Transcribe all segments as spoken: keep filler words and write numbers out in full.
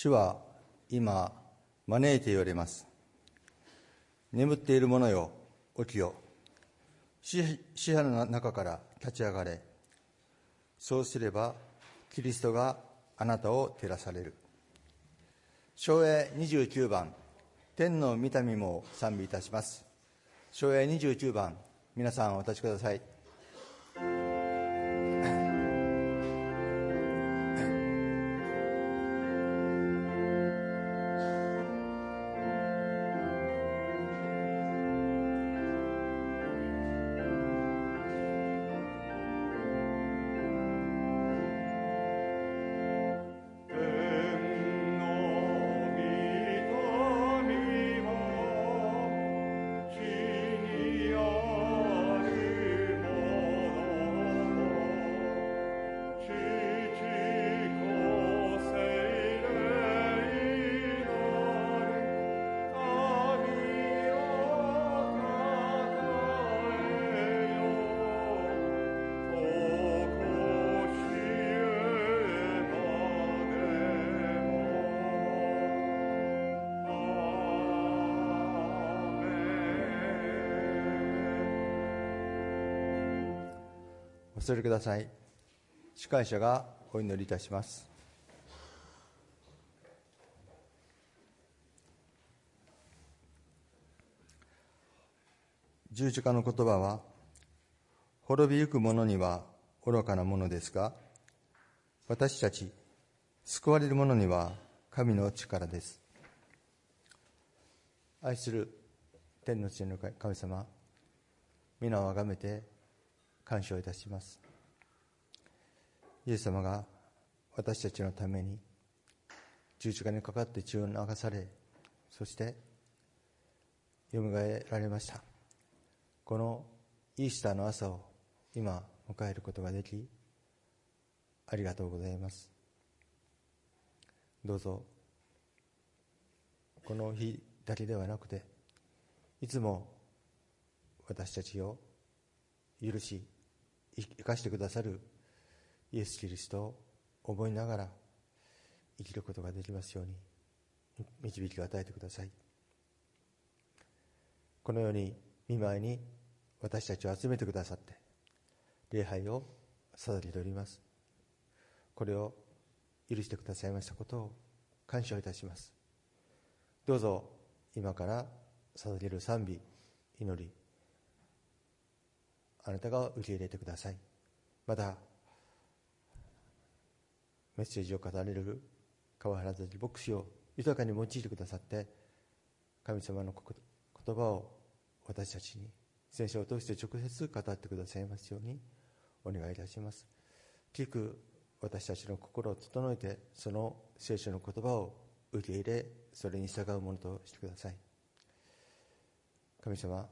主は今招いて言われます。眠っている者よ、起きよ。死者の中から立ち上がれ。そうすればキリストがあなたを照らされる。唱詠にじゅうきゅうばん、天の御民も賛美いたします。唱詠にじゅうきゅうばん、皆さんお立ちください。お座りください。司会者がお祈りいたします。十字架の言葉は、滅びゆく者には愚かなものですが、私たち救われる者には神の力です。愛する天の父の神様、皆をあがめて感謝をいたします。イエス様が私たちのために十字架にかかって血を流され、そしてよみがえられました。このイースターの朝を今迎えることができ、ありがとうございます。どうぞこの日だけではなくて、いつも私たちを許し生かしてくださるイエス・キリストを覚えながら生きることができますように導きを与えてください。このように御前に私たちを集めてくださって礼拝を捧げております。これを許してくださいましたことを感謝いたします。どうぞ今から捧げる賛美、祈り、あなたが受け入れてください。またメッセージを語られる川原崎牧師を豊かに用いてくださって、神様の言葉を私たちに聖書を通して直接語ってくださいますようにお願いいたします。聞く私たちの心を整えて、その聖書の言葉を受け入れ、それに従うものとしてください。神様、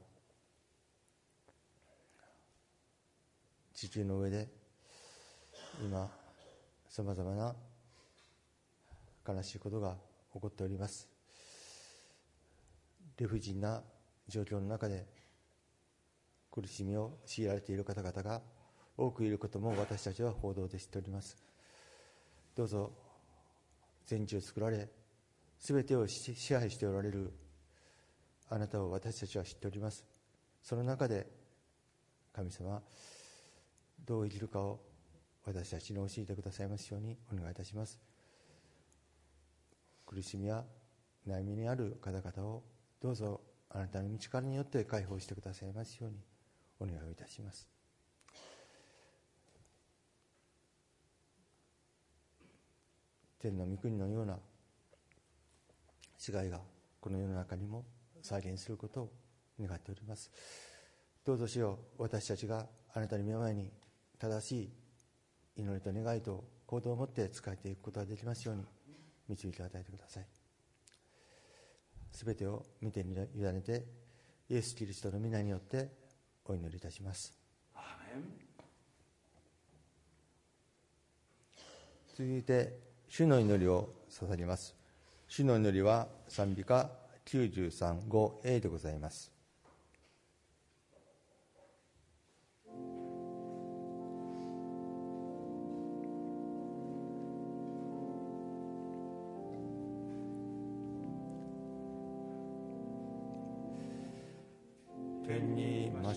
地球の上で今さまざまな悲しいことが起こっております。理不尽な状況の中で苦しみを強いられている方々が多くいることも私たちは報道で知っております。どうぞ全地を作られ、すべてを支配しておられるあなたを私たちは知っております。その中で神様、どう生きるかを私たちに教えてくださいますようにお願いいたします。苦しみや悩みにある方々をどうぞあなたの道からによって解放してくださいますようにお願いをいたします。天の御国のような違いがこの世の中にも再現することを願っております。どうぞ主よ、私たちがあなたの御前に正しい祈りと願いと行動を持って仕えていくことができますように導きを与えてください。すべてを御手に委ねてイエス・キリストの皆によってお祈りいたします。アーメン。続いて主の祈りを捧げます。主の祈りは賛美歌きゅうじゅうさん、ごエー でございます。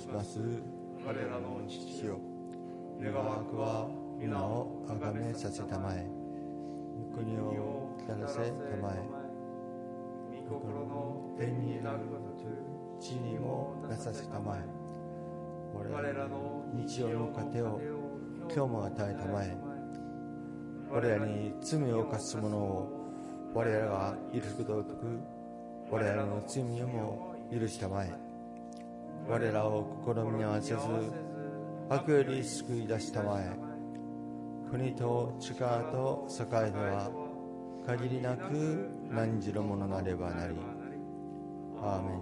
します我らの父よ、願わくは皆をあがめさせたまえ、国を来らせたまえ、御心の天になるごとく地にもなさせたまえ、我らの日曜の糧を今日も与えたまえ、我らに罪を犯す者を我らが許すことごとく我らの罪をも許したまえ、我らを試みに合わせず悪より救い出したまえ、国と力と栄えでは限りなく何時のものなればなり。アーメン。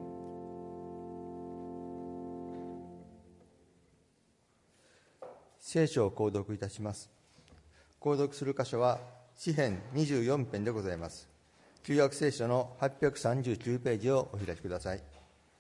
聖書を購読いたします。購読する箇所は詩編にじゅうよん編でございます。旧約聖書のはっぴゃくさんじゅうきゅうページをお開きください。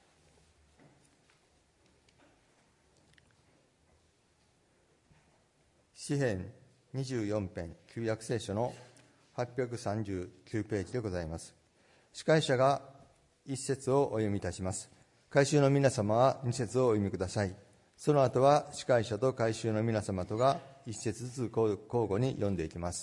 詩編にじゅうよん編、旧約聖書のはっぴゃくさんじゅうきゅうページでございます。司会者が一節をお読みいたします。改宗の皆様は二節をお読みください。その後は司会者と改宗の皆様とが一節ずつ交互に読んでいきます。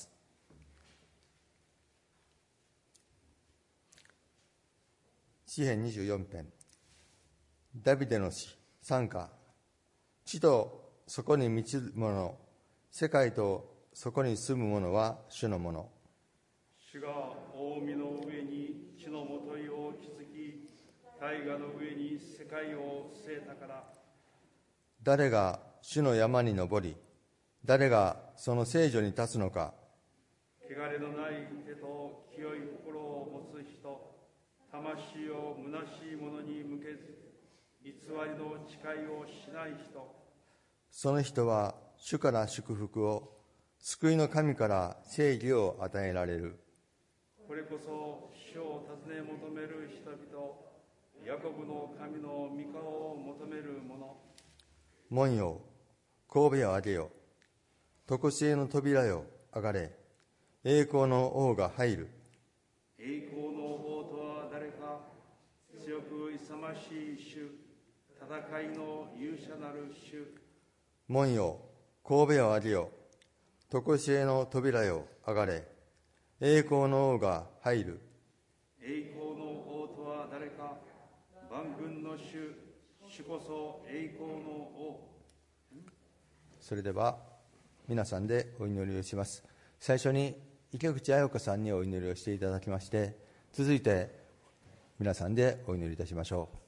詩編にじゅうよん編、ダビデの詩、賛歌。地とそこに満ちる者、世界とそこに住む者は主のもの。 主が大海の上に地のもといを築き、大河の上に世界を据えたから。 誰が主の山に登り、誰がその聖所に立つのか。 汚れのない手と清い心を持つ人、魂を虚しいものに向けず、偽りの誓いをしない人。 その人は主から祝福を、救いの神から正義を与えられる。 これこそ主を尋ね求める人々、ヤコブの神の御顔を求める者。 門よ、神戸を上げよ。常しえの扉よ、上がれ。栄光の王が入る。 栄光の王とは誰か。強く勇ましい主、戦いの勇者なる主。 門よ、神戸を上げよ。常しえの扉よ、上がれ。栄光の王が入る。 栄光の王とは誰か。万軍の主、主こそ栄光の王。 それでは皆さんでお祈りをします。最初に池口彩子さんにお祈りをしていただきまして、続いて皆さんでお祈りいたしましょ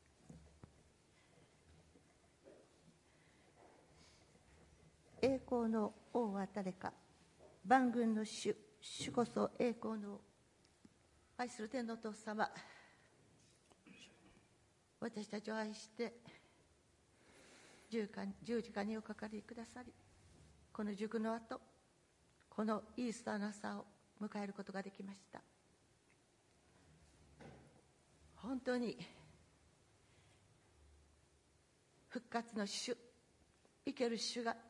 う。栄光の王は誰か。万軍の主、主こそ栄光の王。愛する天のお父様、私たちを愛して十字架におかかりくださり、この塾の後、このイースターの朝を迎えることができました。本当に復活の主、生ける主が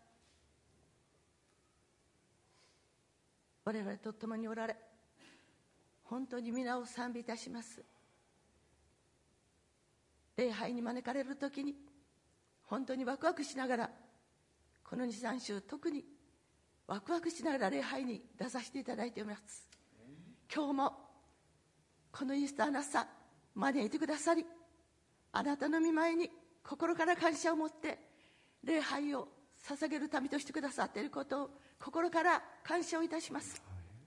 我々と共におられ、本当に皆を賛美いたします。礼拝に招かれるときに本当にワクワクしながら、このに、さん週特にワクワクしながら礼拝に出させていただいております。今日もこのイースターの朝招いてくださり、あなたの御前に心から感謝を持って礼拝を捧げる民としてくださっていることを心から感謝をいたします。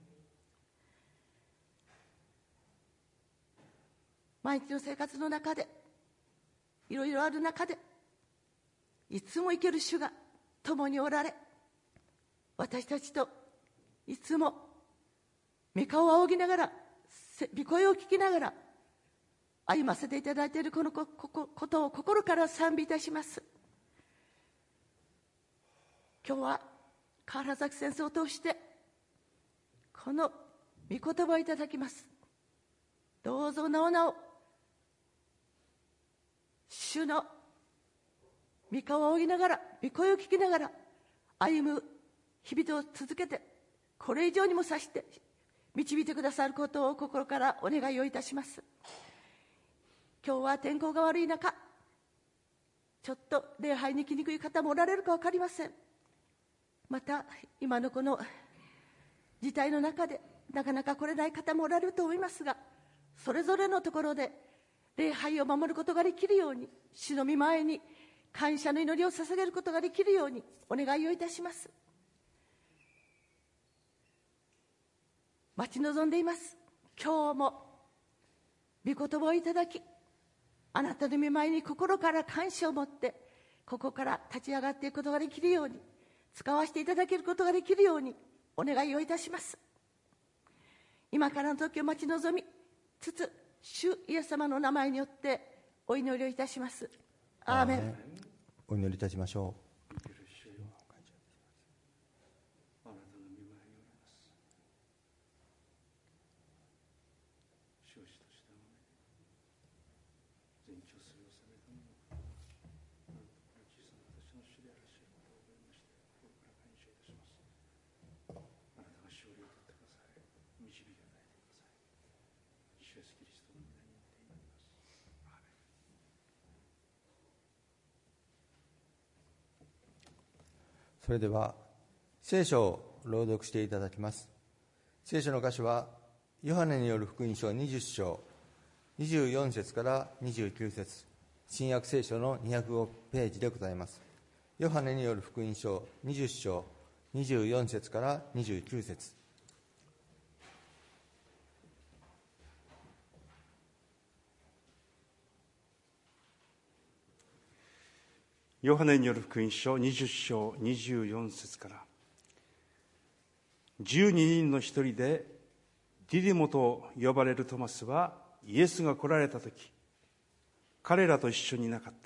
毎日の生活の中でいろいろある中で、いつも生ける主が共におられ、私たちといつも御顔を仰ぎながら、御声を聞きながら歩ませていただいているこのことを心から賛美いたします。今日は河原崎先生を通してこの御言葉をいただきます。どうぞなおなお主の御顔を仰ぎながら、御声を聞きながら歩む日々を続けて、これ以上にもさして導いてくださることを心からお願いをいたします。今日は天候が悪い中、 ちょっと礼拝に来にくい方もおられるか分かりません。また今のこの事態の中でなかなか来れない方もおられると思いますが、それぞれのところで礼拝を守ることができるように、主の御前に感謝の祈りを捧げることができるようにお願いをいたします。待ち望んでいます。今日も御言葉をいただき、あなたの御前に心から感謝を持ってここから立ち上がっていくことができるように、使わせていただけることができるようにお願いをいたします。今からの時を待ち望みつつ、主イエス様の名前によってお祈りをいたします。アーメン。 お祈りいたしましょう。それでは聖書を朗読していただきます。聖書の箇所はヨハネによる福音書にじゅっ章にじゅうよん節からにじゅうきゅう節、新約聖書のにひゃくごページでございます。ヨハネによる福音書にじゅっ章にじゅうよん節からにじゅうきゅう節。 ヨハネによる福音書にじゅっ章にじゅうよん節から、じゅうににんの一人でディディモと呼ばれるトマスはイエスが来られたとき、彼らと一緒にいなかった。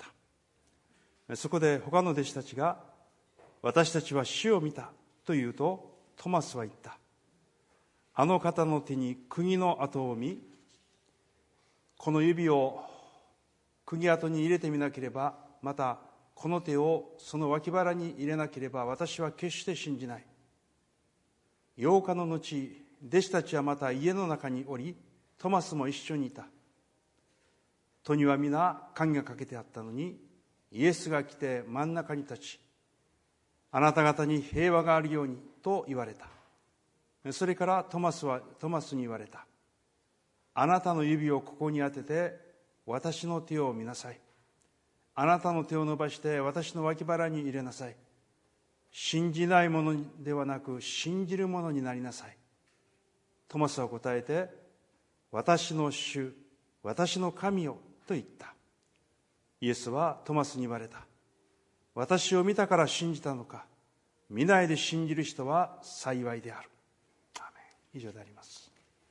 そこで他の弟子たちが、私たちは主を見たと言うと、トマスは言った。あの方の手に釘の跡を見、この指を釘跡に入れてみなければ、またこの手をその脇腹に入れなければ、私は決して信じない。ようかの後、弟子たちはまた家の中におり、トマスも一緒にいた。戸には皆鍵がかけてあったのに、イエスが来て真ん中に立ち、あなた方に平和があるようにと言われた。それからトマスはトマスに言われた。あなたの指をここに当てて私の手を見なさい。あなたの手を伸ばして私の脇腹に入れなさい。信じない者ではなく信じる者になりなさい。トマスは答えて、私の主、私の神よと言った。イエスはトマスに言われた。私を見たから信じたのか。見ないで信じる人は幸いである。アーメン。以上であります。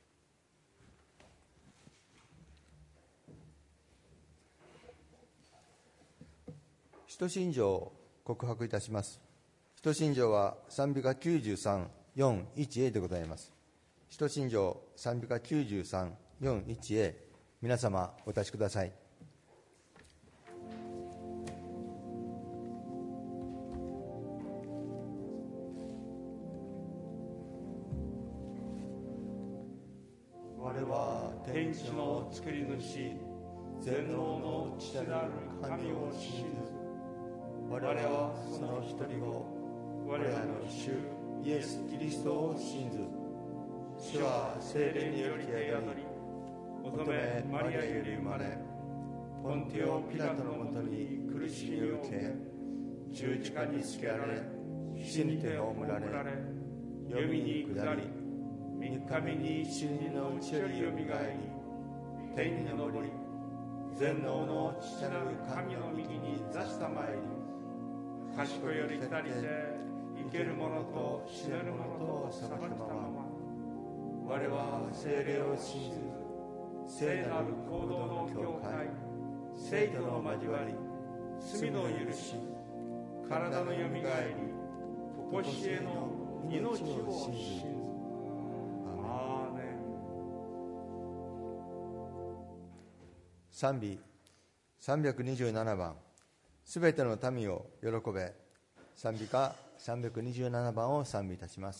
使徒信条を告白いたします。使徒信条は賛美歌きゅうじゅうさん、よん、いちエー でございます。使徒信条賛美歌きゅうじゅうさん、よん、いちエー、皆様お立ちください。 我は天地の作り主、全能の父なる神を信ず。我はその一人を、我らの主イエス・キリストを信ず。主は聖霊によりて宿り、乙女マリアより生まれ、ポンティオ・ピラトのもとに苦しみを受け、十字架につけられ、死にて葬られ、読みに下り、三日目に死人のうちよりよみがえり、天に昇り、全能の父なる神の右に座したまえり、賢より下りて生ける者と死ねる者と裁きたまま、我は聖霊を信ず、聖なる行動の教会、聖徒の交わり、罪の許し、体のよみがえり、常しえの命を信ず。アーメン。 賛美さんびゃくにじゅうななばん、すべての民を喜べ。賛美歌さんびゃくにじゅうななばんを賛美いたします。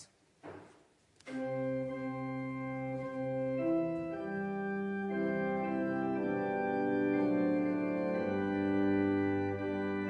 我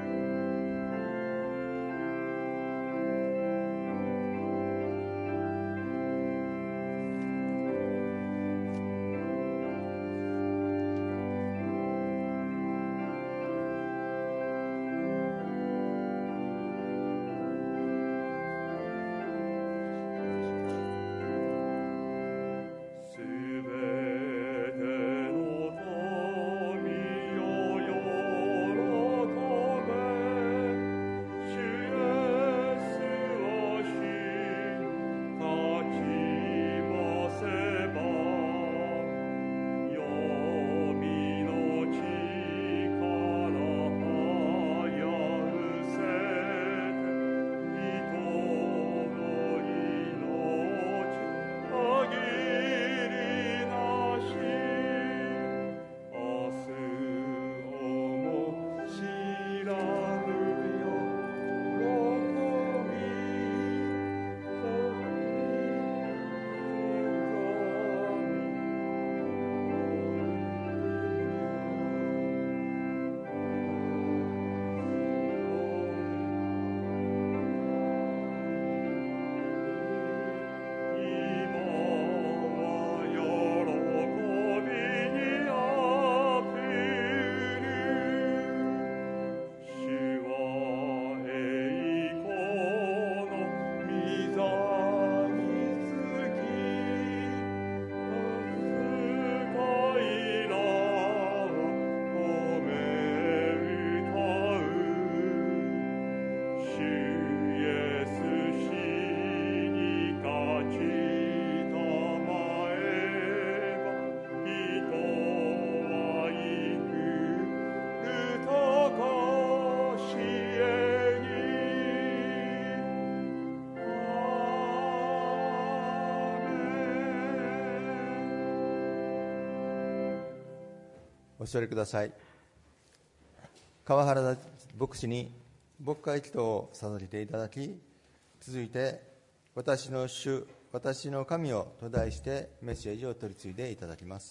お座りください。川原田牧師に牧会祈祷を授けていただき、続いて私の主、私の神をと題してメッセージを取り継いでいただきます。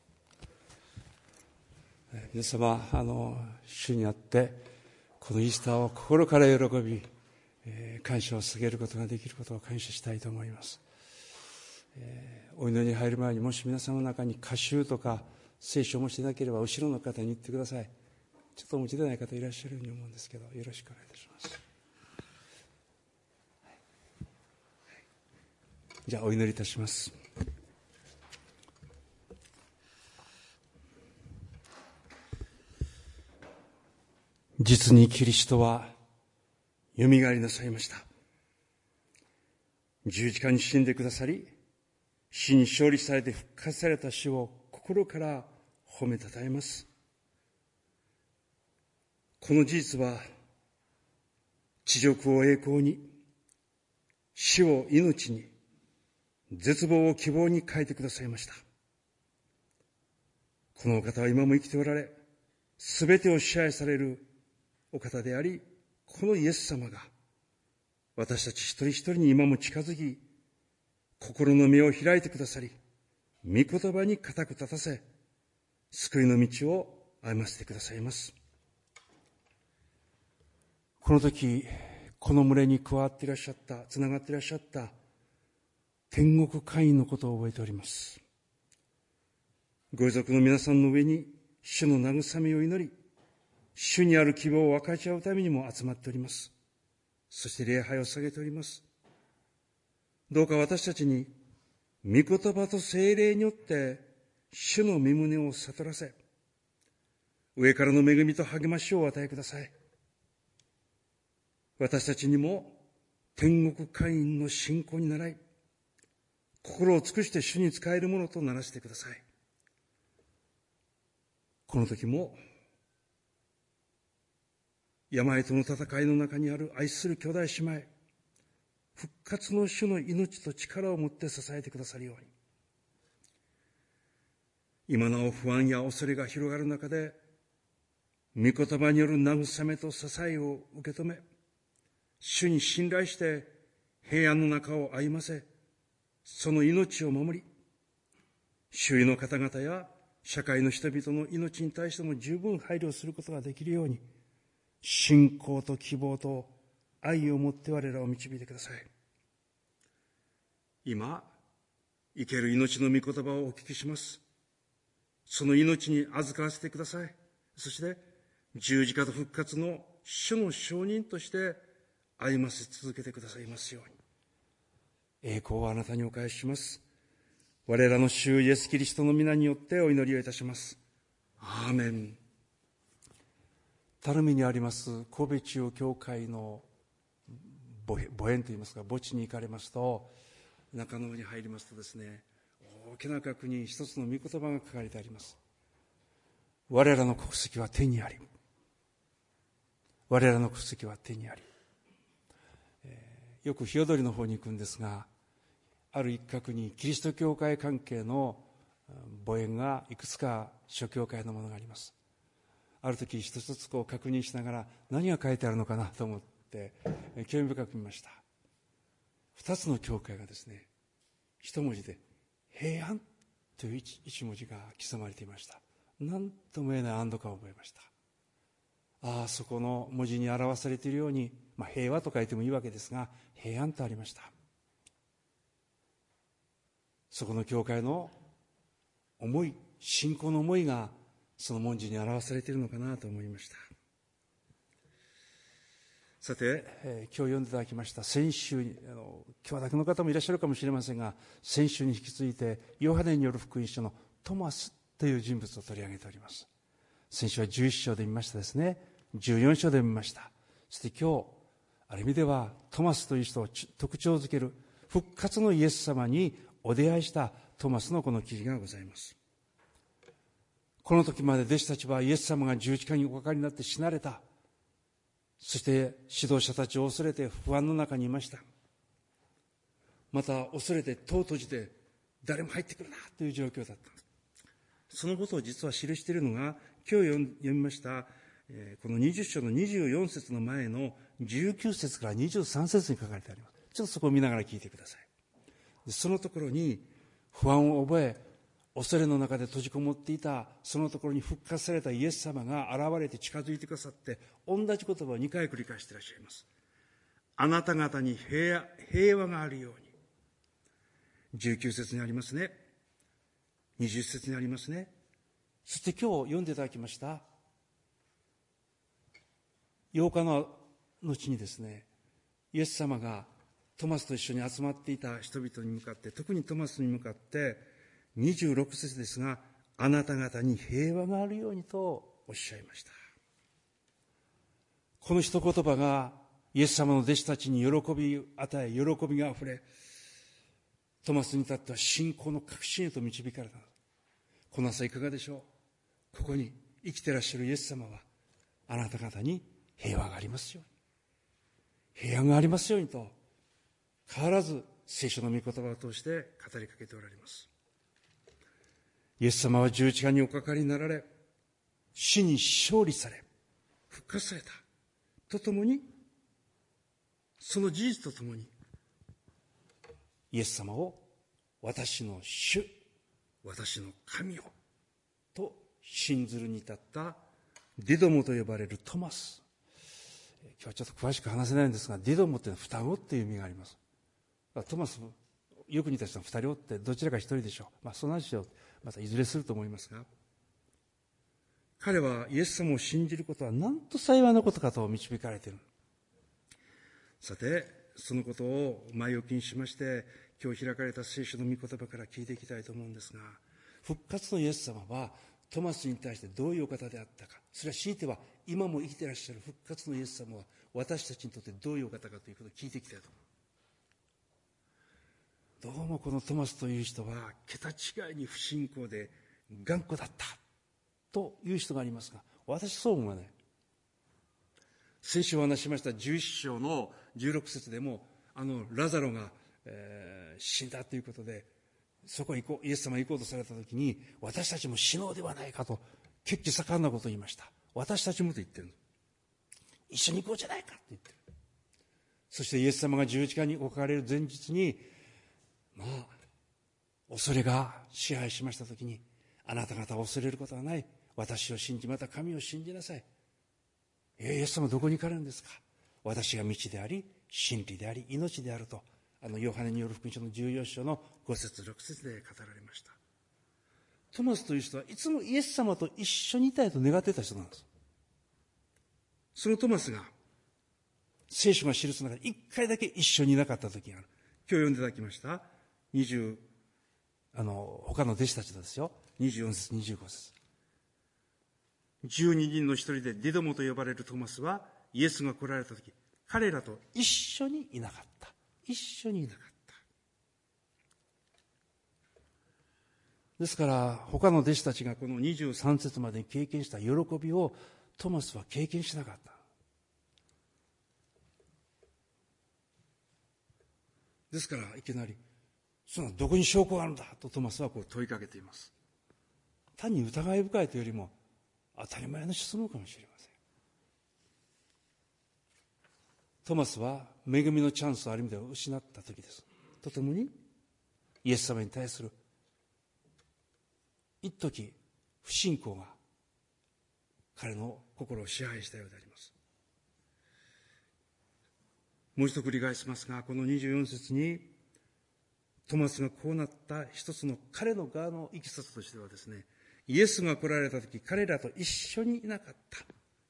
皆様、あの主にあってこのイースターを心から喜び、えー、感謝を捧げることができることを感謝したいと思います。えー、お祈りに入る前に、もし皆様の中に歌集とか聖書をお持ちでなければ後ろの方に言ってください。ちょっとお持ちでない方いらっしゃるように思うんですけど、よろしくお願いいたします。じゃあお祈りいたします。実にキリストはよみがえりなさいました。十字架に死んでくださり、死に勝利されて復活された主を心から褒めたたえます。この事実は、地辱を栄光に、死を命に、絶望を希望に変えてくださいました。このお方は今も生きておられ、すべてを支配されるお方であり、このイエス様が私たち一人一人に今も近づき、心の目を開いてくださり、御言葉に固く立たせ、救いの道を歩ませてくださいます。この時、この群れに加わっていらっしゃった、つながっていらっしゃった天国会員のことを覚えております。ご遺族の皆さんの上に主の慰めを祈り、主にある希望を分かち合うためにも集まっております。そして礼拝を捧げております。どうか私たちに御言葉と聖霊によって主の御胸を悟らせ、上からの恵みと励ましをお与えください。私たちにも天国会員の信仰に習い、心を尽くして主に仕えるものとならせてください。この時も病との戦いの中にある愛する兄弟姉妹、復活の主の命と力を持って支えてくださるように、今なお不安や恐れが広がる中で、御言葉による慰めと支えを受け止め、主に信頼して平安の中を歩ませ、その命を守り、周囲の方々や社会の人々の命に対しても十分配慮することができるように、信仰と希望と愛を持って我らを導いてください。今、生ける命の御言葉をお聞きします。その命に預からせてください。そして十字架と復活の主の証人として歩ませ続けてくださいますように。栄光はあなたにお返しします。我らの主イエスキリストの皆によってお祈りをいたします。アーメン。垂水にあります神戸中央教会の墓園といいますか、墓地に行かれますと、中の方に入りますとですね、大きな額に一つの御言葉が書かれてあります。我らの国籍は天にあり、我らの国籍は天にあり。えー、よく日踊りの方に行くんですが、ある一角にキリスト教会関係の墓園がいくつか諸教会のものがあります。ある時一つずつこう確認しながら、何が書いてあるのかなと思って興味深く見ました。二つの教会がですね、一文字で平安という 一, 一文字が刻まれていました。何とも言えない安堵感を覚えました。ああ、そこの文字に表されているように、まあ、平和と書いてもいいわけですが、平安とありました。そこの教会の思い、信仰の思いがその文字に表されているのかなと思いました。さて、えー、今日読んでいただきました先週に、あの今日だけの方もいらっしゃるかもしれませんが、先週に引き続いてヨハネによる福音書のトマスという人物を取り上げております。先週はじゅういっ章で見ましたですね。じゅうよん章で見ました。そして今日、ある意味ではトマスという人を特徴づける復活のイエス様にお出会いしたトマスのこの記事がございます。この時まで弟子たちはイエス様が十字架におかかりになって死なれた、そして指導者たちを恐れて不安の中にいました。また恐れて戸を閉じて誰も入ってくるなという状況だった。 そのことを実は記しているのが、今日読みました、このにじゅっ章のにじゅうよん節の前のじゅうきゅう節からにじゅうさん節に書かれてあります。ちょっとそこを見ながら聞いてください。そのところに不安を覚え、恐れの中で閉じこもっていたそのところに復活されたイエス様が現れて近づいてくださって、同じ言葉をにかい繰り返していらっしゃいます。あなた方に平和、平和があるように。じゅうきゅう節にありますね。にじゅう節にありますね。そして今日読んでいただきましたようかの後にですね、イエス様がトマスと一緒に集まっていた人々に向かって、特にトマスに向かってにじゅうろく節ですが、あなた方に平和があるようにとおっしゃいました。この一言葉がイエス様の弟子たちに喜び与え、喜びがあふれ、トマスに至っては信仰の確信へと導かれた。この朝いかがでしょう。ここに生きていらっしゃるイエス様は、あなた方に平和がありますように、平安がありますようにと変わらず聖書の御言葉を通して語りかけておられます。イエス様は十字架におかかりになられ、死に勝利され復活されたとともに、その事実とともにイエス様を私の主、私の神よと信ずるに至ったディドモと呼ばれるトマス。今日はちょっと詳しく話せないんですが、ディドモっていうのは双子っていう意味があります。トマス、よく似た人は二人おって、どちらか一人でしょう。まあ、その話をまたいずれすると思いますが、彼はイエス様を信じることはなんと幸いなことかと導かれている。さて、そのことを前置きにしまして、今日開かれた聖書の御言葉から聞いていきたいと思うんですが、復活のイエス様はトマスに対してどういうお方であったか、それは強いては今も生きていらっしゃる復活のイエス様は私たちにとってどういうお方かということを聞いていきたいと思う。どうもこのトマスという人は桁違いに不信仰で頑固だったという人がありますが、私そう思わない。先週お話ししましたじゅういっ章のじゅうろく節でも、あのラザロが、えー、死んだということで、そこへ行こう、イエス様が行こうとされた時に、私たちも死のうではないかと血気盛んなことを言いました。私たちもと言ってるの。一緒に行こうじゃないかって言ってる。そしてイエス様が十字架に置かれる前日に、まあ恐れが支配しました時に、あなた方を恐れることはない、私を信じ、また神を信じなさい。イエス様どこに行かれるんですか。私が道であり真理であり命であると、あのヨハネによる福音書のじゅうよん章のご節ろく節で語られました。トマスという人はいつもイエス様と一緒にいたいと願っていた人なんです。そのトマスが聖書が記す中で一回だけ一緒にいなかった時がある。今日読んでいただきましたにじゅうあの他の弟子たちとですよ、にじゅうよん節にじゅうご節、じゅうににんの一人でディドモと呼ばれるトマスは、イエスが来られた時、彼らと一緒にいなかった。一緒にいなかった。ですから他の弟子たちがこのにじゅうさん節までに経験した喜びをトマスは経験しなかった。ですからいきなり、そのどこに証拠があるんだとトマスはこう問いかけています。単に疑い深いというよりも当たり前の質問かもしれません。トマスは恵みのチャンスをある意味では失った時です。とともにイエス様に対する一時不信仰が彼の心を支配したようであります。もう一度繰り返しますが、このにじゅうよん節にトマスがこうなった一つの彼の側のいきさつとしてはですね、イエスが来られた時彼らと一緒にいなかった、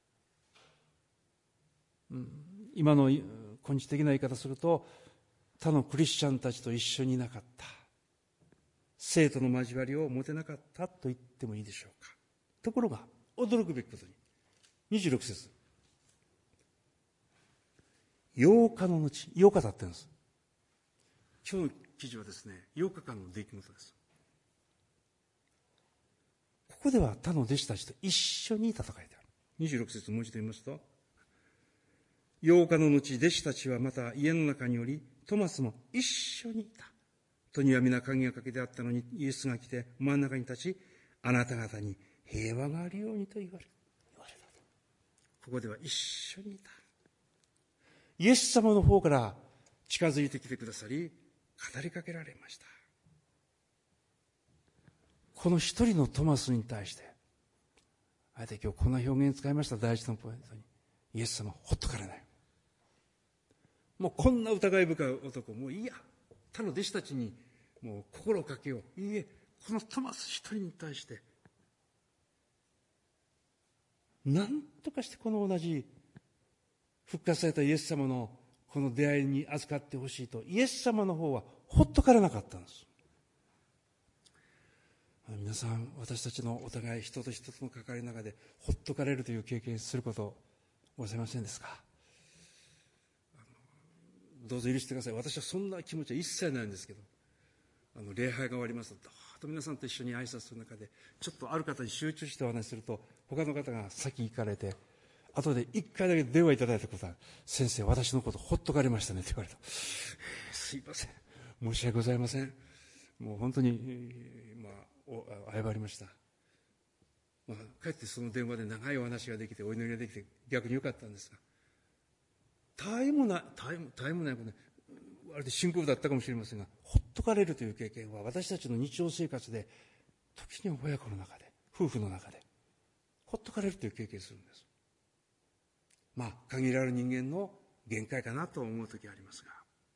うん、今の根治的な言い方すると、他のクリスチャンたちと一緒にいなかった、生徒の交わりを持てなかったと言ってもいいでしょうか。ところが驚くべきことににじゅうろく節、ようかの後、ようか経ってるんです。今日の記事はですね、ようかかんの出来事です。ここでは他の弟子たちと一緒にいたと書いてある。にじゅうろく節もう一度言いますと、ようかの後、弟子たちはまた家の中におり、トマスも一緒にいた。戸には皆鍵がかけてあったのに、イエスが来て真ん中に立ち、 あなた方に平和があるようにと言われ言われた。ここでは一緒にいた。イエス様の方から近づいてきてくださり、語りかけられました。この一人のトマスに対して、あえて今日こんな表現使いました。大事なポイントに、イエス様ほっとかれない。もうこんな疑い深い男、もういいや、他の弟子たちにもう心をかけよう。いいえ、このトマス一人に対して何とかしてこの同じ復活されたイエス様のこの出会いに預かってほしいと、イエス様の方はほっとかれなかったんです。皆さん、私たちのお互い人と人との関わりの中でほっとかれるという経験することございませんですか？どうぞ許してください。私はそんな気持ちは一切ないんですけど、あの礼拝が終わりますと、どーっと皆さんと一緒に挨拶する中で、ちょっとある方に集中してお話しすると、他の方が先行かれて、後で一回だけ電話いただいたことは、先生、私のことほっとかれましたねって言われた。すいません、申し訳ございません。もう本当に、まあ、謝りました。まあ、かえってその電話で長いお話ができて、お祈りができて、逆に良かったんですが、絶えもない、絶えも、絶えもないことね、あれで深刻だったかもしれませんが、ほっとかれるという経験は私たちの日常生活で、時には親子の中で、夫婦の中で、ほっとかれるという経験をするんです。まあ、限られる人間の限界かなと思う時がありますが、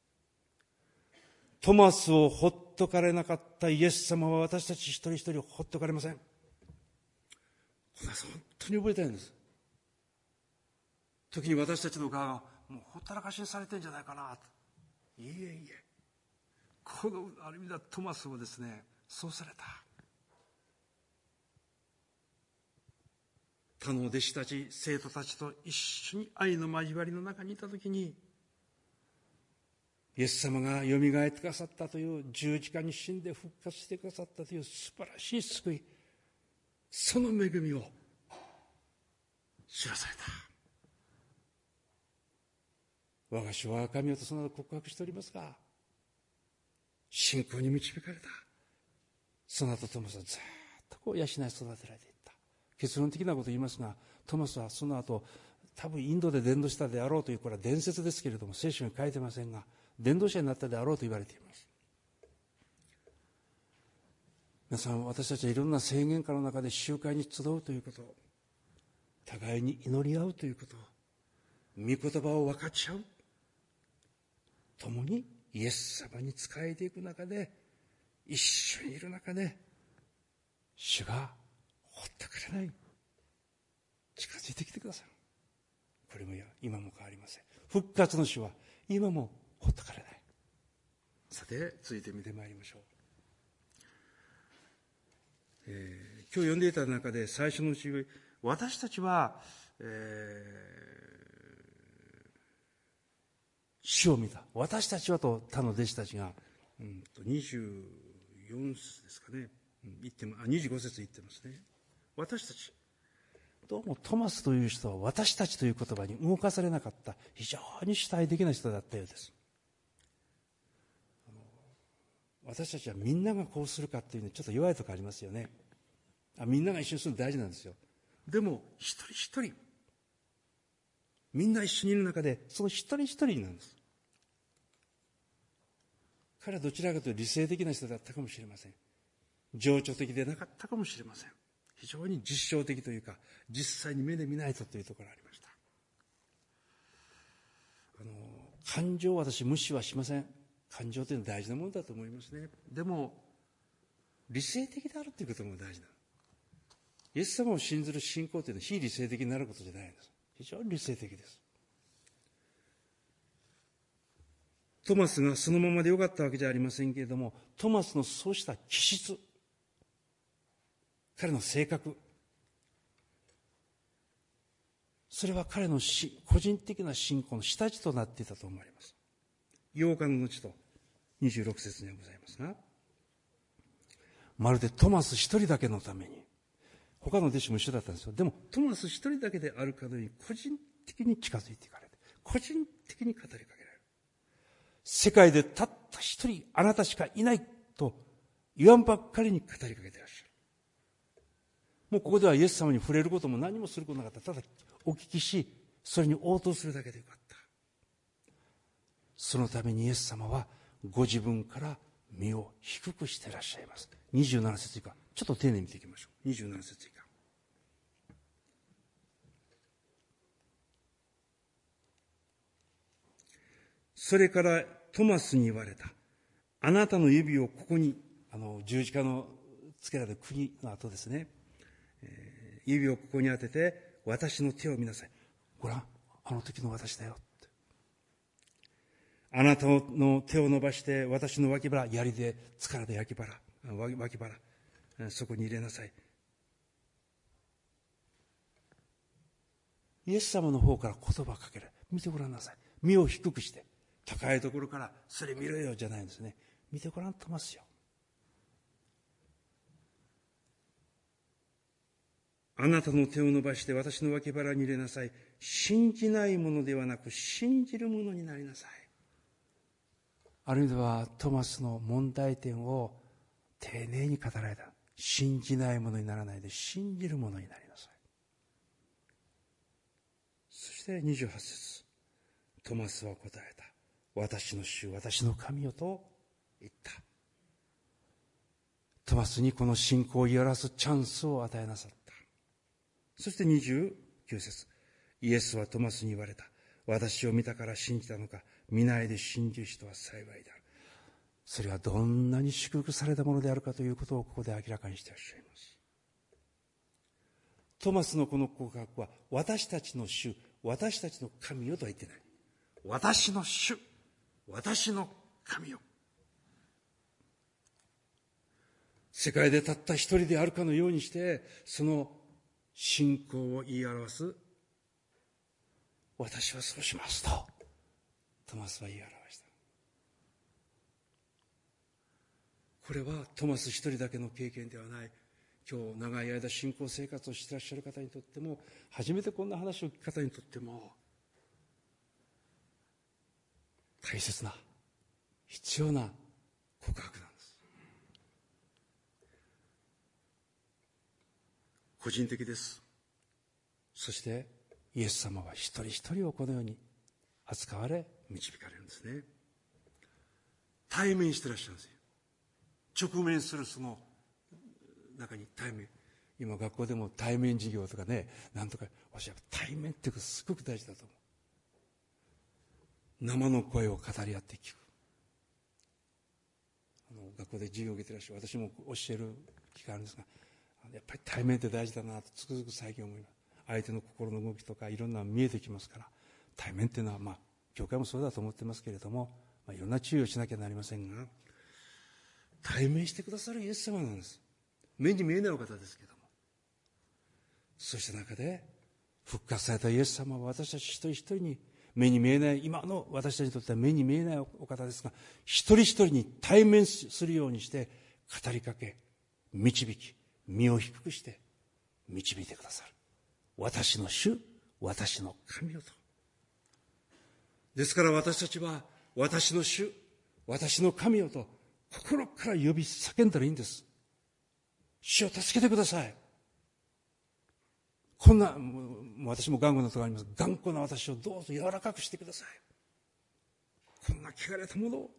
トマスをほっとかれなかったイエス様は私たち一人一人をほっとかれません。この人本当に覚えたいんです。時に私たちの側がもうほったらかしにされてるんじゃないかなと。いえいえ、このある意味ではトマスはですね、そうされた。他の弟子たち、生徒たちと一緒に愛の交わりの中にいたときに、イエス様がよみがえってくださったという、十字架に死んで復活してくださったという素晴らしい救い、その恵みを知らされた。我が主は神をとそのように告白しておりますが、信仰に導かれた。その後トマスはずっとこう養い育てられていった。結論的なことを言いますが、トマスはその後多分インドで伝道したであろうという、これは伝説ですけれども聖書に書いてませんが、伝道者になったであろうと言われています。皆さん、私たちはいろんな制限下の中で集会に集うということ、互いに祈り合うということ、御言葉を分かち合う、共にイエス様に仕えていく中で、一緒にいる中で、主がほってくれない、近づいてきてください。これも今も変わりません。復活の主は今もほってかれない。さて、続いて見てまいりましょう。えー、今日読んでいた中で最初のうち、私たちは、えー、主を見た。私たちはと他の弟子たちが、うん、とにじゅうよん節ですかね、うん、言ってもあにじゅうご節言ってますね。私たち、どうもトマスという人は私たちという言葉に動かされなかった非常に主体的な人だったようです。私たちはみんながこうするかっていうのはちょっと弱いところありますよね。あ、みんなが一緒にするの大事なんですよ。でも一人一人、みんな一緒にいる中でその一人一人なんです。彼はどちらかというと理性的な人だったかもしれません。情緒的でなかったかもしれません。非常に実証的というか、実際に目で見ないとというところがありました。あの感情を私無視はしません。感情というのは大事なものだと思いますね。でも理性的であるということも大事なの。イエス様を信ずる信仰というのは非理性的になることじゃないんです。非常に理性的です。トマスがそのままでよかったわけじゃありませんけれども、トマスのそうした気質、彼の性格、それは彼の個人的な信仰の下地となっていたと思われます。ようかの後とにじゅうろく節にはございますが、まるでトマス一人だけのために、他の弟子も一緒だったんですよ。でもトマス一人だけであるかのように個人的に近づいていかれて、個人的に語りかけられる。世界でたった一人あなたしかいないと言わんばっかりに語りかけていらっしゃる。 もうここではイエス様に触れることも何もすることなかった。ただお聞きし、それに応答するだけでよかった。そのためにイエス様はご自分から身を低くしていらっしゃいます。にじゅうなな節以下、ちょっと丁寧に見ていきましょう。にじゅうなな節以下。それからトマスに言われた。あなたの指をここに、あの十字架のつけられた釘の後ですね、えー、指をここに当てて私の手を見なさい。ご覧、あの時の私だよって。あなたの手を伸ばして私の脇腹、槍で疲れた脇腹、脇腹、そこに入れなさい。イエス様の方から言葉をかける。見てごらんなさい。身を低くして高いところからそれ見ろよじゃないんですね。見てごらんとますよ。あなたの手を伸ばして私の脇腹に入れなさい。信じないものではなく信じるものになりなさい。ある意味ではトマスの問題点を丁寧に語られた。信じないものにならないで信じるものになりなさい。そしてにじゅうはち節、トマスは答えた。私の主、私の神よと言った。トマスにこの信仰を言い表すチャンスを与えなさった。そしてにじゅうきゅう節、イエスはトマスに言われた。私を見たから信じたのか、見ないで信じる人は幸いである。それはどんなに祝福されたものであるかということをここで明らかにしていらっしゃいます。トマスのこの告白は、私たちの主、私たちの神よとは言ってない。私の主、私の神よ。世界でたった一人であるかのようにして、その信仰を言い表す、私はそうしますとトマスは言い表した。これはトマス一人だけの経験ではない。今日長い間信仰生活をしていらっしゃる方にとっても、初めてこんな話を聞く方にとっても大切な必要な告白なんです。個人的です。そしてイエス様は一人一人をこのように扱われ導かれるんですね。対面してらっしゃるんですよ。直面するその中に対面、今学校でも対面授業とかね、なんとか私は対面っていうことすごく大事だと思う。生の声を語り合って聞く。あの学校で授業を受けてらっしゃる私も教える機会あるんですが、やっぱり対面って大事だなとつくづく最近思います。相手の心の動きとかいろんなの見えてきますから、対面っていうのはまあ教会もそうだと思ってますけれども、まあ、いろんな注意をしなきゃなりませんが、対面してくださるイエス様なんです。目に見えないお方ですけども、そうした中で復活されたイエス様は私たち一人一人に目に見えない、今の私たちにとっては目に見えないお方ですが、一人一人に対面するようにして語りかけ、導き、身を低くして導いてくださる。私の主、私の神よと。ですから私たちは私の主、私の神よと心から呼び叫んだらいいんです。主を助けてください。こんな、もう私も頑固なところあります。頑固な私をどうぞ柔らかくしてください。こんな汚れたものを、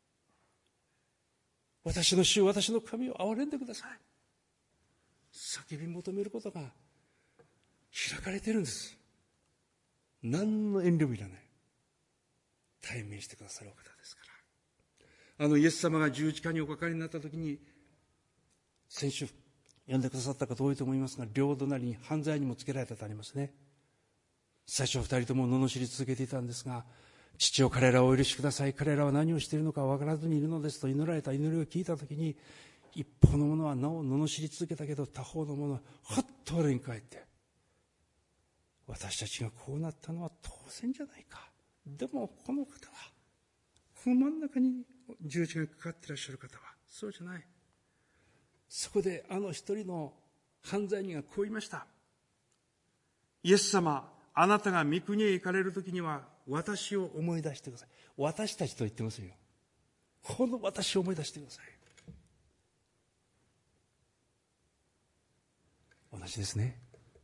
私の主、私の神を憐れんでください。叫び求めることが開かれているんです。何の遠慮もいらない。対面してくださるお方ですから。あのイエス様が十字架におかかりになった時に、先週読んでくださった方多いと思いますが、両隣に犯罪にもつけられたとありますね。最初二人とも罵り続けていたんですが、父を彼らをお許しください、彼らは何をしているのか分からずにいるのですと祈られた祈りを聞いたときに、一方の者はなお罵り続けたけど、他方の者ははっと我に返って、私たちがこうなったのは当然じゃないか。でもこの方は、この真ん中に十字架がかかっていらっしゃる方はそうじゃない。そこであの一人の犯罪人がこう言いました。イエス様、あなたが御国へ行かれるときには私を思い出してください。私たちと言ってますよ。この私を思い出してください。 同じですね。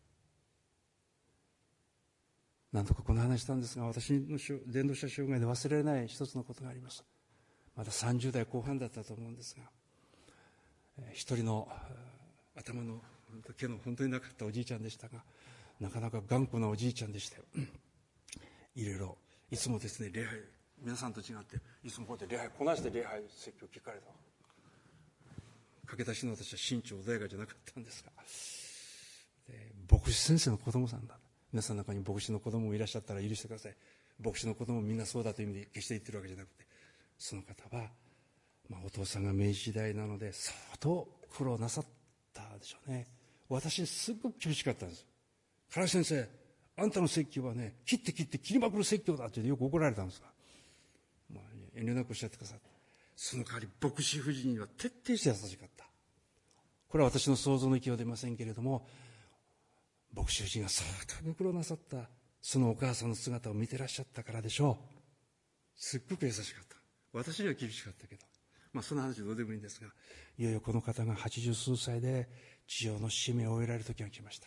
なんとかこの話したんですが、私の伝道者生涯で忘れられない一つのことがあります。まださんじゅう代後半だったと思うんですが、一人の頭の毛の本当になかったおじいちゃんでしたが、なかなか頑固なおじいちゃんでしたよ。いろいろいつもですね、礼拝、皆さんと違っていつもこうやって礼拝こなして礼拝説教を聞かれた。駆け出しの私は身長穏やかじゃなかったんですが、で牧師先生の子供さんだ。皆さんの中に牧師の子供もいらっしゃったら許してください。牧師の子供もみんなそうだという意味で決して言ってるわけじゃなくて、その方は、まあ、お父さんが明治時代なので相当苦労なさったでしょうね。私にすごく厳しかったんです。唐先生、あんたの説教はね、切って切って切りまくる説教だってよく怒られたんですが、まあ、遠慮なくおっしゃってくださって、その代わり牧師夫人には徹底して優しかった。これは私の想像の域は出ませんけれども、牧師夫人が相当ご苦労なさったそのお母さんの姿を見てらっしゃったからでしょう。すっごく優しかった。私には厳しかったけど、まあその話どうでもいいんですが、いよいよこの方が八十数歳で地上の使命を終えられる時が来ました。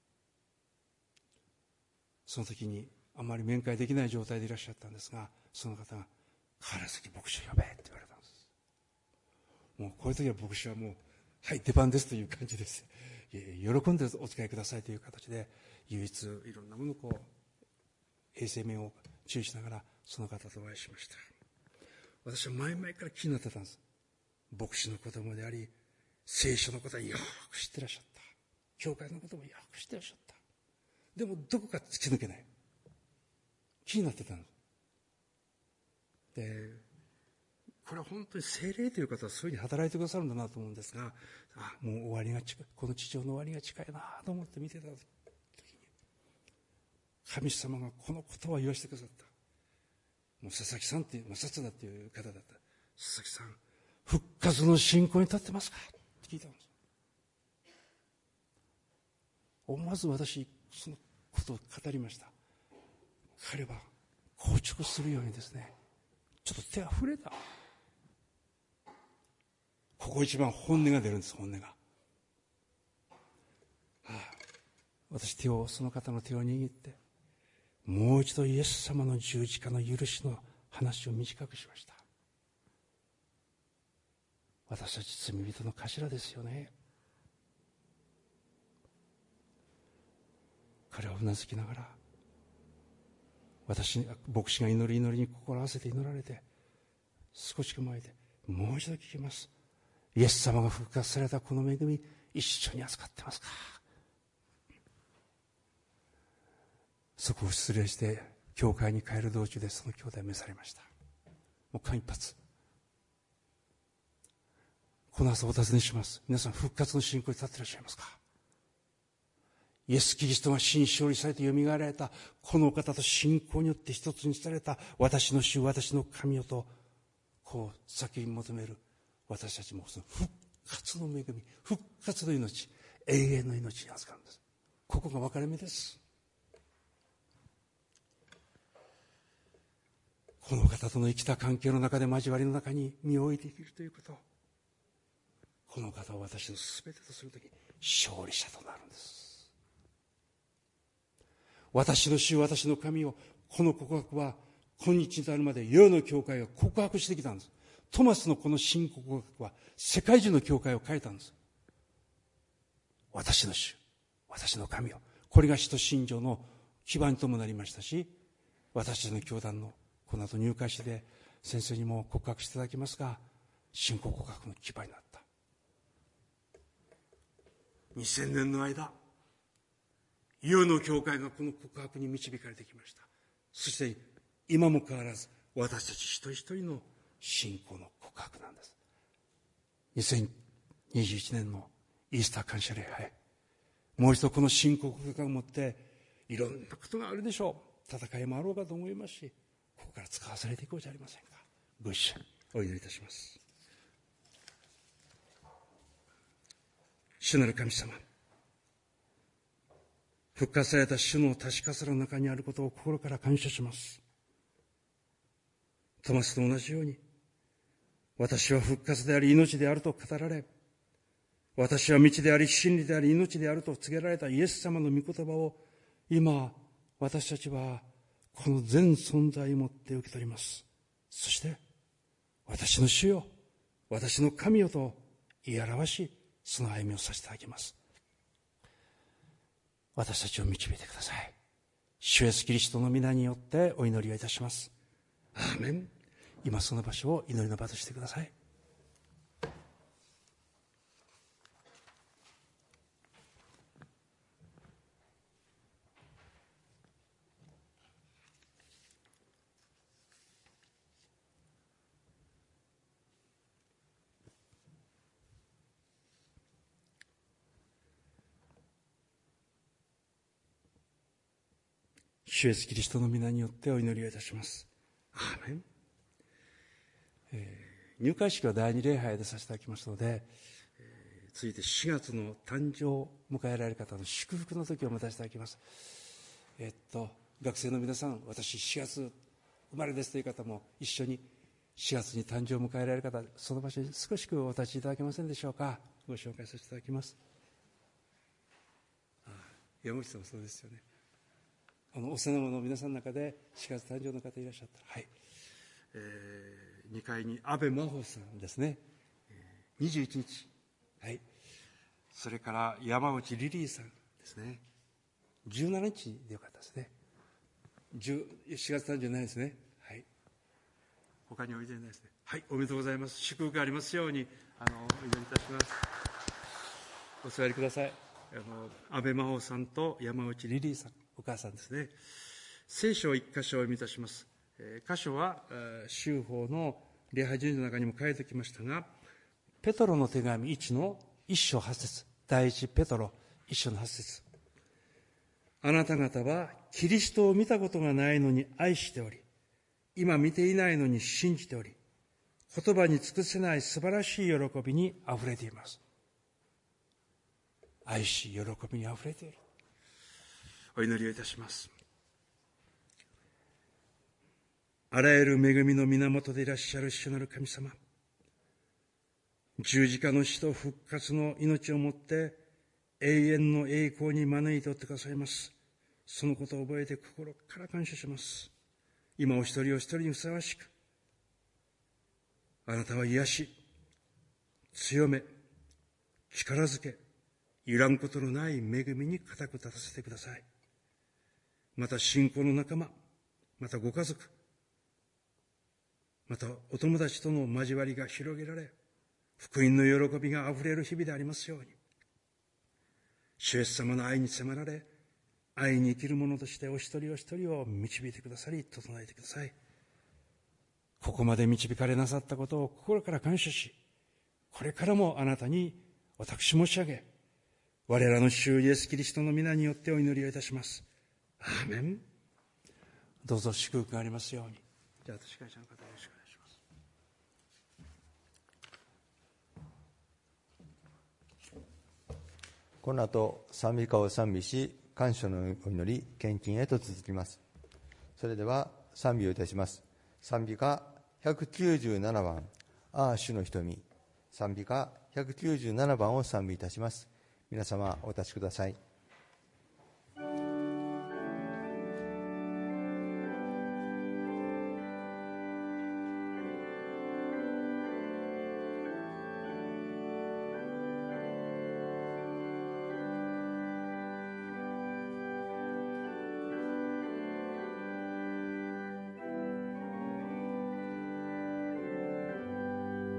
その時にあまり面会できない状態でいらっしゃったんですが、その方が川原崎牧師を呼べって言われたんです。もうこういう時は牧師はもうはい出番ですという感じです。喜んでお使いくださいという形で、唯一いろんなものをこう衛生面を注意しながらその方とお会いしました。私は前々から気になってたんです。牧師の子供であり、聖書のことはよく知ってらっしゃった。教会のこともよく知ってらっしゃった。でもどこか突き抜けない。気になってたんです。で、これは本当に聖霊という方はそういうふうに働いてくださるんだなと思うんですが、あ、もう終わりが近い、この地上の終わりが近いなと思って見てた時に、神様がこの言葉を言わせてくださった。もう佐々木さんっていう、まあ、薩田っていう方だった。佐々木さん、復活の信仰に立ってますかって聞いたんです。思わず私、そのことを語りました。彼は硬直するようにですね、ちょっと手が触れた。ここ一番本音が出るんです。本音が、はあ、私手をその方の手を握って、もう一度イエス様の十字架の許しの話を短くしました。私たち罪人の頭ですよね。彼はうなずきながら、私牧師が祈り祈りに心合わせて祈られて、少し前でもう一度聞きます。イエス様が復活されたこの恵み、一緒に扱ってますか。そこを失礼して教会に帰る道中でその兄弟は召されました。もう間一髪。この朝お尋ねします。皆さん復活の信仰に立っていらっしゃいますか。イエス・キリストが死に勝利されてよみがえられたこの方と信仰によって一つにされた私の主、私の神よとこう叫び求める私たちも、その復活の恵み、復活の命、永遠の命に預かるんです。ここが分かれ目です。この方との生きた関係の中で交わりの中に身を置いていけるということ、この方を私の全てとするとき勝利者となるんです。私の主、私の神を、この告白は今日に至るまで世の教会が告白してきたんです。トマスのこの信仰告白は世界中の教会を変えたんです。私の主、私の神を、これが使徒信条の基盤ともなりましたし、私たちの教団のこの後入会式で先生にも告白していただきますが、信仰告白の基盤になった。にせんねんの間、世の教会がこの告白に導かれてきました。そして今も変わらず私たち一人一人の信仰の告白なんです。にせんにじゅういちねんのイースター感謝礼拝、もう一度この信仰告白を持って、いろんなことがあるでしょう、戦いもあろうかと思いますし、ここから使わされていこうじゃありませんか。ご一緒にお祈りいたします。主なる神様、復活された主の確かさの中にあることを心から感謝します。トマスと同じように、私は復活であり命であると語られ、 私は道であり真理であり命であると告げられたイエス様の御言葉を今私たちはこの全存在をもって受け取ります。そして私の主よ、私の神よと言い表し、その歩みをさせていただきます。私たちを導いてください。主イエスキリストの皆によってお祈りをいたします。アーメン。今その場所を祈りの場としてください。主イエスキリストの皆によってお祈りをいたします。アーメン。えー、入会式は第二礼拝でさせていただきますので、えー、続いてしがつの誕生を迎えられる方の祝福の時を待たせていただきます。えー、っと学生の皆さん、私しがつ生まれですという方も一緒にしがつに誕生を迎えられる方、その場所に少しお立ちいただけませんでしょうか。ご紹介させていただきます。あ、山口さんもそうですよね。あのお世話の皆さんの中でしがつ誕生の方いらっしゃったら、はい、えー、にかいに安倍真帆さんですね、にじゅういちにち、はい、それから山内リリーさんですね、じゅうしちにちでよかったですね。しがつ誕生ないですね。はい、他においでないですね。はい、おめでとうございます。祝福がありますようにあのお祈りいたします。お座りください。あの安倍真帆さんと山内リリーさん、お母さんですね。聖書を一箇所を読みいたします。えー、箇所は修法の礼拝順序の中にも書いてきましたが、ペトロの手紙いちのいっ章はち節、第一ペトロいっ章のはち節。あなた方はキリストを見たことがないのに愛しており、今見ていないのに信じており、言葉に尽くせない素晴らしい喜びにあふれています。愛し喜びにあふれている。お祈りをいたします。あらゆる恵みの源でいらっしゃる主なる神様、十字架の死と復活の命をもって永遠の栄光に招いておってくださいます。そのことを覚えて心から感謝します。今お一人お一人にふさわしく、あなたは癒し、強め、力づけ、揺らんことのない恵みに固く立たせてください。また信仰の仲間、またご家族、またお友達との交わりが広げられ、福音の喜びがあふれる日々でありますように、主イエス様の愛に迫られ、愛に生きる者としてお一人お一人を導いてくださり、整えてください。ここまで導かれなさったことを心から感謝し、これからもあなたに私申し上げ、我らの主イエスキリストの皆によってお祈りをいたします。アーメン。どうぞ祝福がありますように。じゃあ、司会者の方よろしくお願いします。 この後、賛美歌を賛美し、感謝のお祈り、献金へと続きます。それでは賛美をいたします。賛美歌ひゃくきゅうじゅうななばん、ああ主の瞳。賛美歌ひゃくきゅうじゅうななばんを賛美いたします。皆様お立ちください。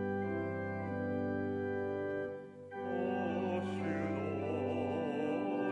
主の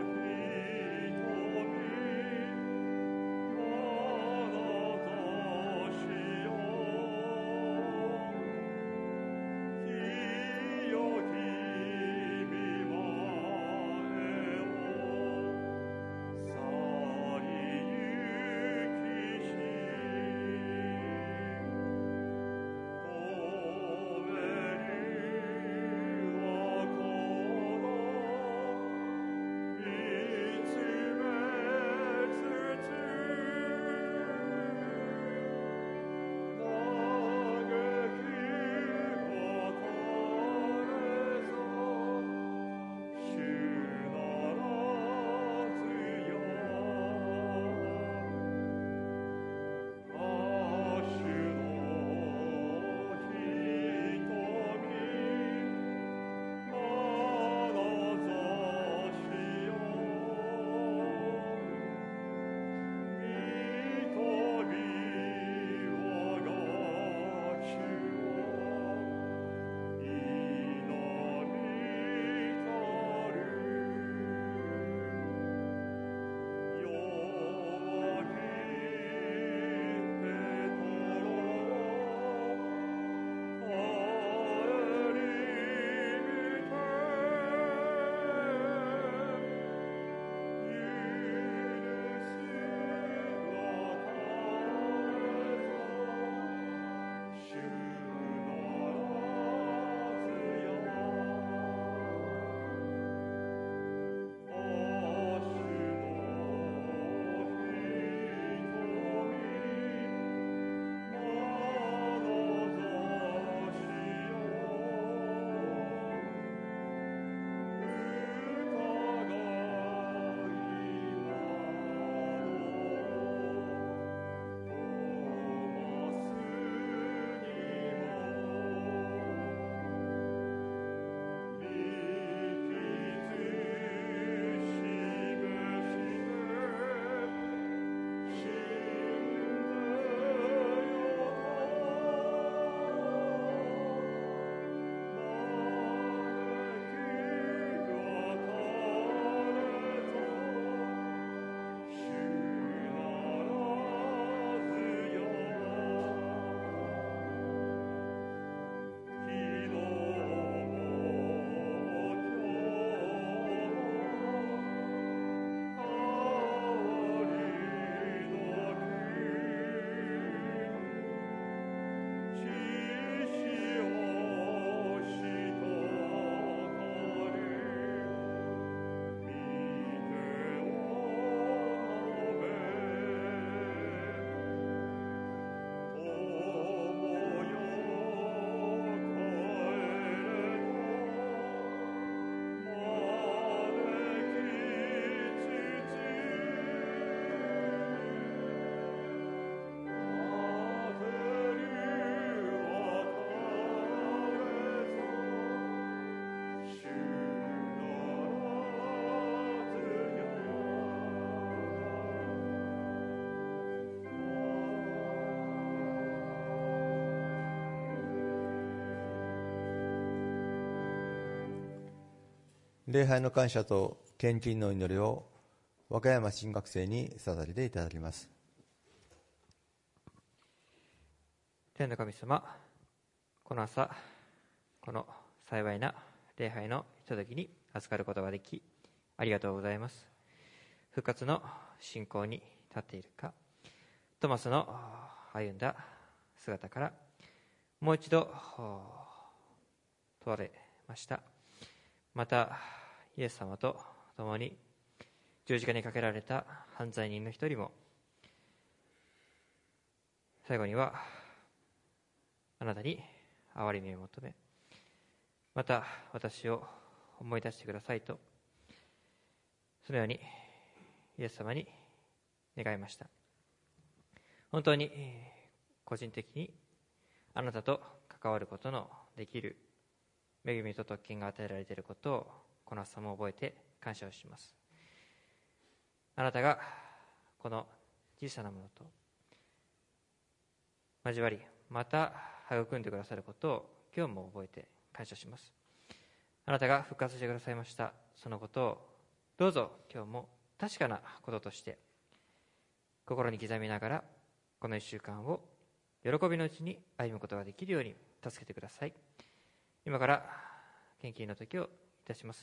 礼拝の感謝と献金の祈りを和歌山新学生に捧げていただきます。 天の神様、この朝、この幸いな礼拝のひとときに預かることができ、ありがとうございます。復活の信仰に立っているか、トマスの歩んだ姿からもう一度問われました。またイエス様と共に十字架にかけられた犯罪人の一人も最後にはあなたに憐れみを求め、また私を思い出してくださいと、そのようにイエス様に願いました。本当に個人的にあなたと関わることのできる恵みと特権が与えられていることをこの朝も覚えて感謝をします。あなたがこの小さなものと交わり、また育んでくださることを今日も覚えて感謝します。あなたが復活してくださいました。そのことをどうぞ今日も確かなこととして心に刻みながら、この一週間を喜びのうちに歩むことができるように助けてください。今から献金の時をいたします。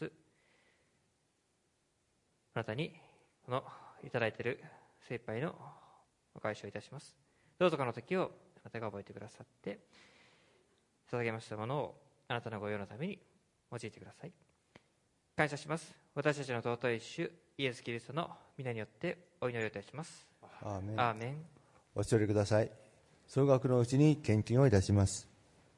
あなたにこのいただいている精一杯のお返しをいたします。どうぞこの時をあなたが覚えてくださって、捧げましたものをあなたのご用のために用いてください。感謝します。私たちの尊い主イエス・キリストの皆によってお祈りをいたします。 アーメン。 アーメン。 お一人ください。総額のうちに献金をいたします。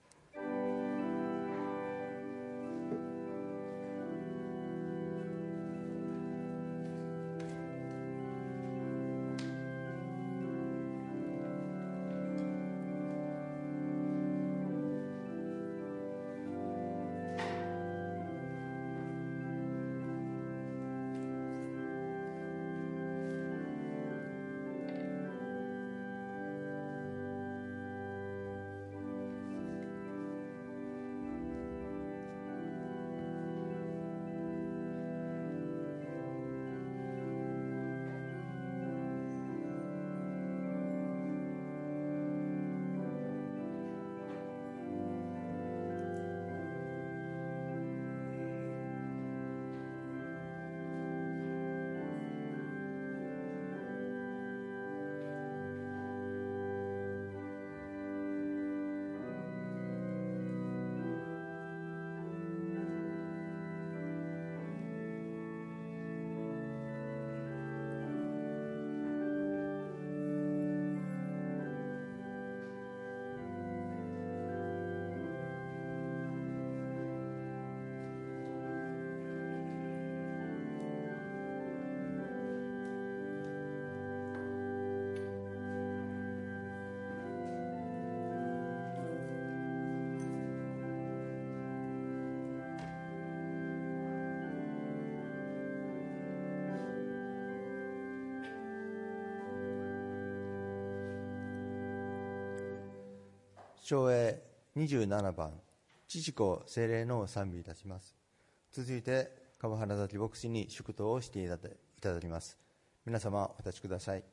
唱詠にじゅうななばん、父子聖霊の賛美いたします。続いて川原崎牧師に祝祷をしていただきます。皆様お立ちください。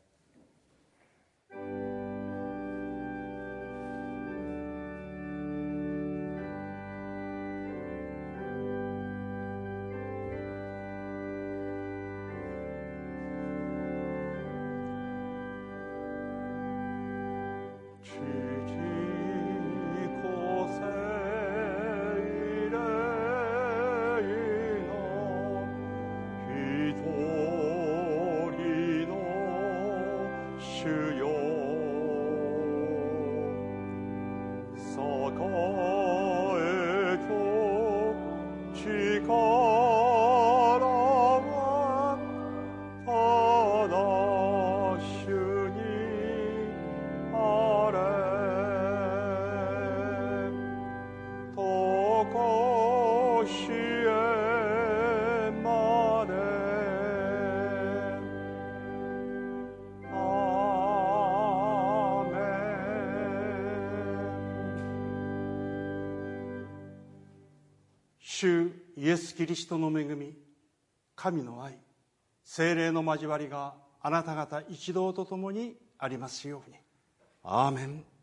主イエス・キリストの恵み、神の愛、聖霊の交わりがあなた方一同と共にありますように。アーメン。